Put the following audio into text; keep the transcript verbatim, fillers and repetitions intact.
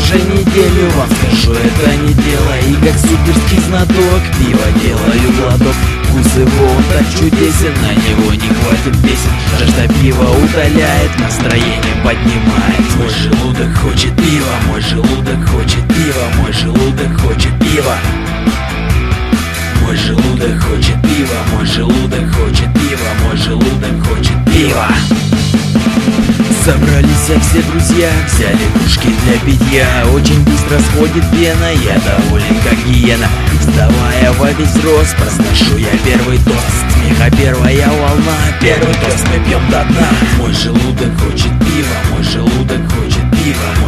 уже неделю вам скажу, это не дело. И как суперский знаток пива делаю глоток. Вкус его он так чудесен, на него не хватит песен. Жажда пива утоляет, настроение поднимает. Мой желудок хочет пива, мой желудок хочет пива, мой желудок хочет пива. Мой желудок хочет пива, мой желудок хочет пива, мой желудок хочет пива. Собрались все друзья, взяли кружки для питья. Очень быстро сходит пена, я доволен как гиена. Вставая во весь рост, произношу я первый тост. Смеха первая волна, первый тост мы пьем до дна. Мой желудок хочет пива, мой желудок хочет пива,